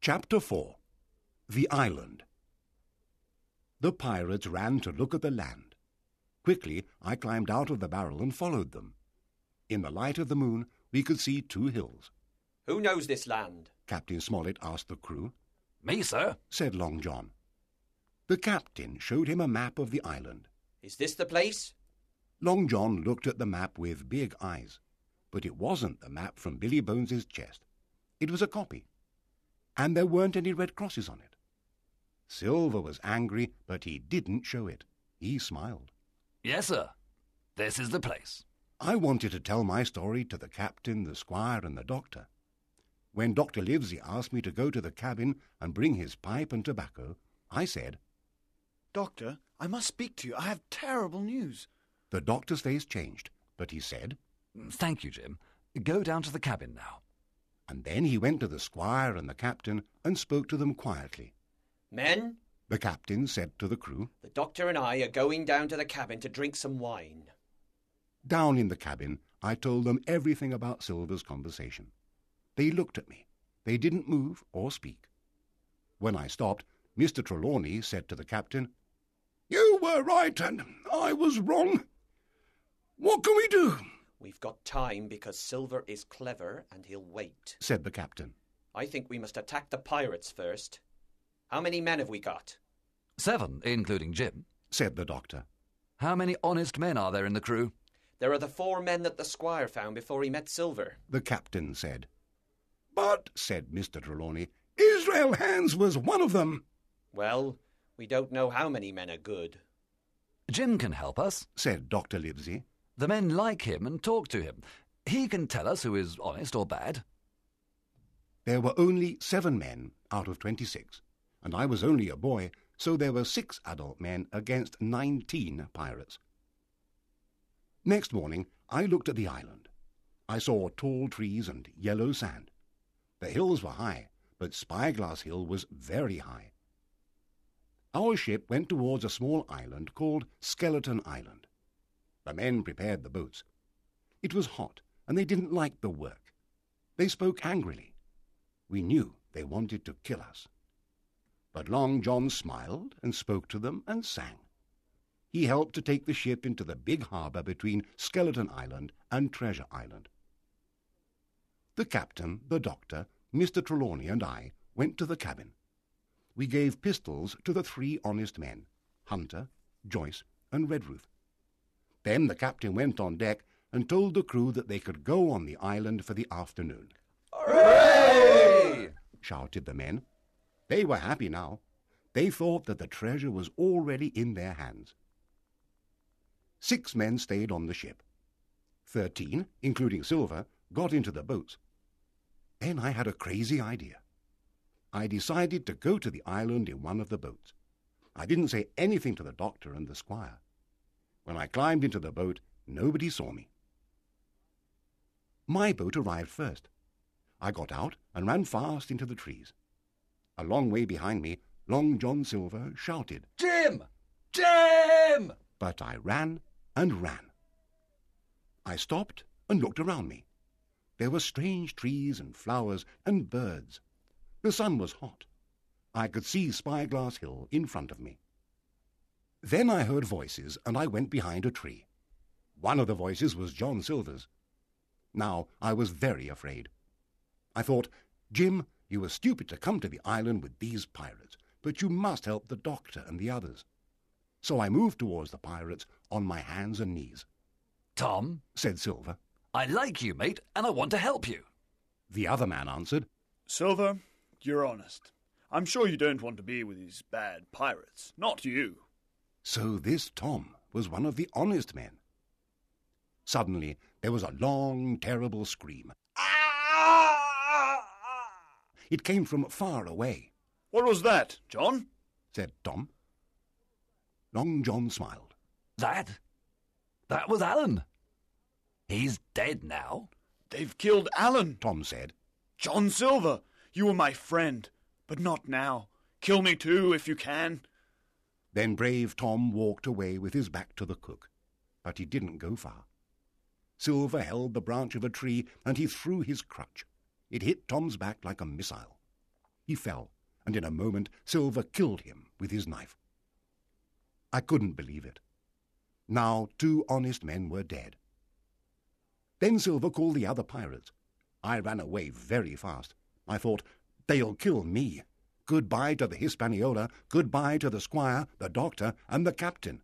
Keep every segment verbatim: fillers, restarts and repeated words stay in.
Chapter four. The Island. The pirates ran to look at the land. Quickly I climbed out of the barrel and followed them. In the light of the moon we could see two hills. "Who knows this land?" Captain Smollett asked the crew. "Me, sir," said Long John. The captain showed him a map of the island. "Is this the place?" Long John looked at the map with big eyes, but it wasn't the map from Billy Bones's chest. It was a copy, and there weren't any red crosses on it. Silver was angry, but he didn't show it. He smiled. "Yes, sir. This is the place." I wanted to tell my story to the captain, the squire, and the doctor. When Doctor Livesey asked me to go to the cabin and bring his pipe and tobacco, I said, "Doctor, I must speak to you. I have terrible news." The doctor's face changed, but he said, "Thank you, Jim. Go down to the cabin now." And then he went to the squire and the captain and spoke to them quietly. "Men," the captain said to the crew, "the doctor and I are going down to the cabin to drink some wine." Down in the cabin, I told them everything about Silver's conversation. They looked at me. They didn't move or speak. When I stopped, Mister Trelawney said to the captain, "You were right and I was wrong. What can we do?" "We've got time because Silver is clever and he'll wait," said the captain. "I think we must attack the pirates first. How many men have we got?" "Seven, including Jim," said the doctor. "How many honest men are there in the crew?" "There are the four men that the squire found before he met Silver," the captain said. "But," said Mister Trelawney, "Israel Hands was one of them." "Well, we don't know how many men are good." "Jim can help us," said Doctor Livesey. "The men like him and talk to him. He can tell us who is honest or bad." There were only seven men out of twenty-six, and I was only a boy, so there were six adult men against nineteen pirates. Next morning I looked at the island. I saw tall trees and yellow sand. The hills were high, but Spyglass Hill was very high. Our ship went towards a small island called Skeleton Island. The men prepared the boats. It was hot, and they didn't like the work. They spoke angrily. We knew they wanted to kill us. But Long John smiled and spoke to them and sang. He helped to take the ship into the big harbour between Skeleton Island and Treasure Island. The captain, the doctor, Mister Trelawney, and I went to the cabin. We gave pistols to the three honest men, Hunter, Joyce, and Redruth. Then the captain went on deck and told the crew that they could go on the island for the afternoon. "Hooray!" shouted the men. They were happy now. They thought that the treasure was already in their hands. Six men stayed on the ship. Thirteen, including Silver, got into the boats. Then I had a crazy idea. I decided to go to the island in one of the boats. I didn't say anything to the doctor and the squire. When I climbed into the boat, nobody saw me. My boat arrived first. I got out and ran fast into the trees. A long way behind me, Long John Silver shouted, "Jim! Jim!" But I ran and ran. I stopped and looked around me. There were strange trees and flowers and birds. The sun was hot. I could see Spyglass Hill in front of me. Then I heard voices, and I went behind a tree. One of the voices was John Silver's. Now I was very afraid. I thought, "Jim, you were stupid to come to the island with these pirates, but you must help the doctor and the others." So I moved towards the pirates on my hands and knees. "Tom," said Silver. "I like you, mate, and I want to help you." The other man answered, "Silver, you're honest. I'm sure you don't want to be with these bad pirates. Not you." So this Tom was one of the honest men. Suddenly there was a long, terrible scream. It came from far away. "What was that, John?" said Tom. Long John smiled. That? That was Alan. He's dead now." "They've killed Alan," Tom said. "John Silver, you were my friend, but not now. Kill me too, if you can." Then brave Tom walked away with his back to the cook, but he didn't go far. Silver held the branch of a tree, and he threw his crutch. It hit Tom's back like a missile. He fell, and in a moment Silver killed him with his knife. I couldn't believe it. Now two honest men were dead. Then Silver called the other pirates. I ran away very fast. I thought, they'll kill me. Goodbye to the Hispaniola, goodbye to the squire, the doctor, and the captain.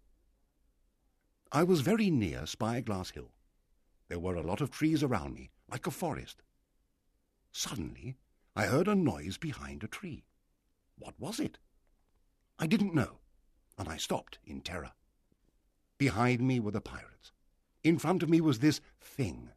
I was very near Spyglass Hill. There were a lot of trees around me, like a forest. Suddenly, I heard a noise behind a tree. What was it? I didn't know, and I stopped in terror. Behind me were the pirates. In front of me was this thing.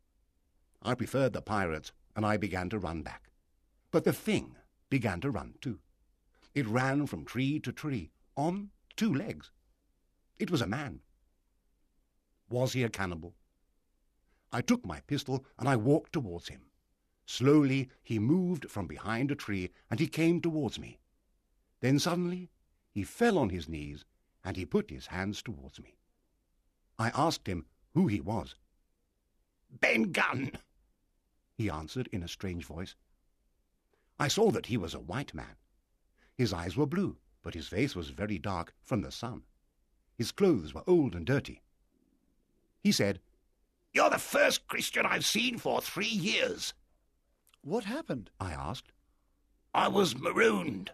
I preferred the pirates, and I began to run back. But the thing began to run too. It ran from tree to tree, on two legs. It was a man. Was he a cannibal? I took my pistol and I walked towards him. Slowly he moved from behind a tree and he came towards me. Then suddenly he fell on his knees and he put his hands towards me. I asked him who he was. "Ben Gunn," he answered in a strange voice. I saw that he was a white man. His eyes were blue, but his face was very dark from the sun. His clothes were old and dirty. He said, "You're the first Christian I've seen for three years." What happened? I asked. "I was marooned."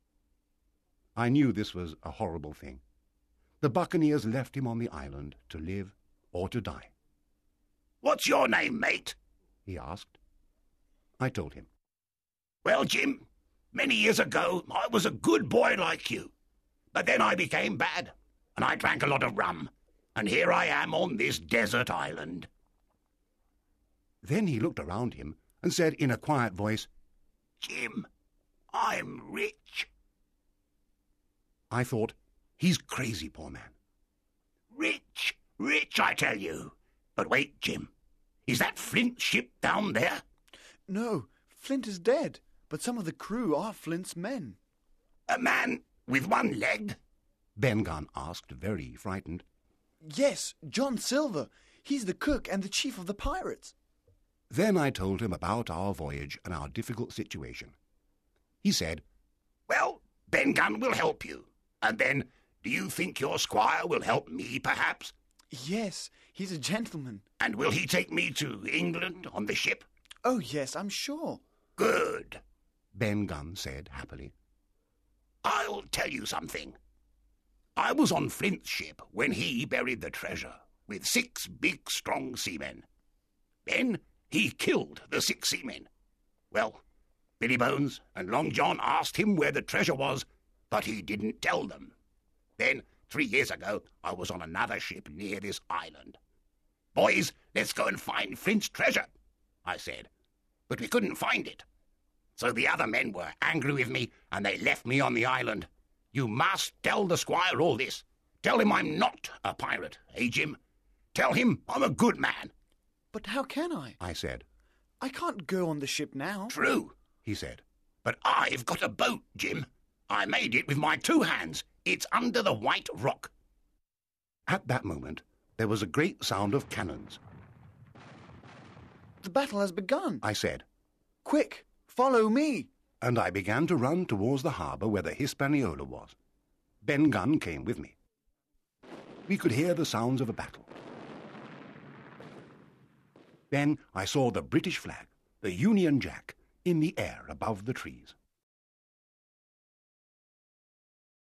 I knew this was a horrible thing. The buccaneers left him on the island to live or to die. "What's your name, mate?" he asked. I told him. "Well, Jim, many years ago I was a good boy like you. But then I became bad, and I drank a lot of rum, and here I am on this desert island." Then he looked around him and said in a quiet voice, "Jim, I'm rich." I thought, he's crazy, poor man. "Rich, rich, I tell you. But wait, Jim, is that Flint's ship down there?" No, Flint is dead, but some of the crew are Flint's men. "A man with one leg?" Ben Gunn asked, very frightened. Yes, John Silver. He's the cook and the chief of the pirates. Then I told him about our voyage and our difficult situation. He said, "Well, Ben Gunn will help you. And then, do you think your squire will help me, perhaps?" Yes, he's a gentleman. "And will he take me to England on the ship?" Oh, yes, I'm sure. "Good," Ben Gunn said happily. "I'll tell you something. I was on Flint's ship when he buried the treasure with six big, strong seamen. Then he killed the six seamen. Well, Billy Bones and Long John asked him where the treasure was, but he didn't tell them. Then, three years ago, I was on another ship near this island. 'Boys, let's go and find Flint's treasure,' I said. But we couldn't find it. So the other men were angry with me, and they left me on the island. You must tell the squire all this. Tell him I'm not a pirate, eh, Jim? Tell him I'm a good man." But how can I? I said. I can't go on the ship now. "True," he said. "But I've got a boat, Jim. I made it with my two hands. It's under the White Rock." At that moment, there was a great sound of cannons. The battle has begun. I said. Quick, follow me. And I began to run towards the harbour where the Hispaniola was. Ben Gunn came with me. We could hear the sounds of a battle. Then I saw the British flag, the Union Jack, in the air above the trees.